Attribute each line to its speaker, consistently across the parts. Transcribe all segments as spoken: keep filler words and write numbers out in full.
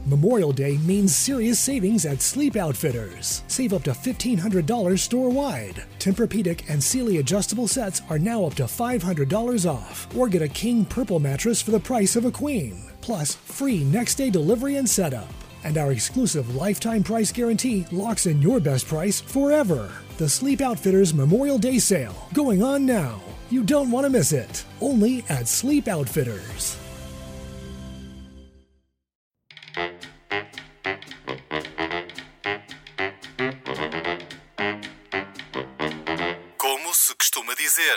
Speaker 1: Memorial Day means serious savings at Sleep Outfitters. Save up to fifteen hundred dollars store-wide. Tempur-Pedic and Sealy adjustable sets are now up to five hundred dollars off. Or get a king purple mattress for the price of a queen. Plus, free next-day delivery and setup. And our exclusive lifetime price guarantee locks in your best price forever. The Sleep Outfitters Memorial Day sale, going on now. You don't want to miss it. Only at Sleep Outfitters.
Speaker 2: Como se costuma dizer.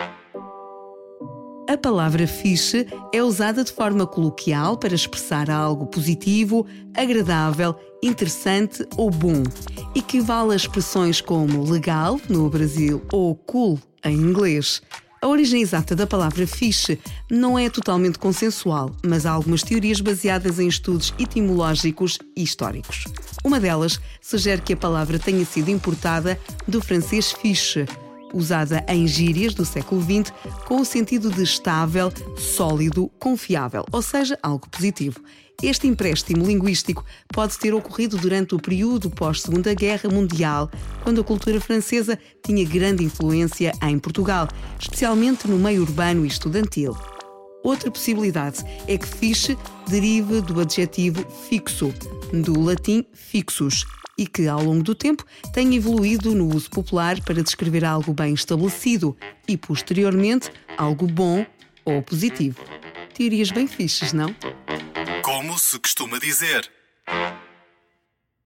Speaker 3: A palavra fixe é usada de forma coloquial para expressar algo positivo, agradável, interessante ou bom. Equivale a expressões como legal, no Brasil, ou cool, em inglês. A origem exata da palavra fixe não é totalmente consensual, mas há algumas teorias baseadas em estudos etimológicos e históricos. Uma delas sugere que a palavra tenha sido importada do francês fiche, usada em gírias do século vinte com o sentido de estável, sólido, confiável, ou seja, algo positivo. Este empréstimo linguístico pode ter ocorrido durante o período pós-Segunda Guerra Mundial, quando a cultura francesa tinha grande influência em Portugal, especialmente no meio urbano e estudantil. Outra possibilidade é que fiche derive do adjetivo fixo, do latim fixus, e que, ao longo do tempo, tenha evoluído no uso popular para descrever algo bem estabelecido e, posteriormente, algo bom ou positivo. Teorias bem fixes, não?
Speaker 2: Como se costuma dizer.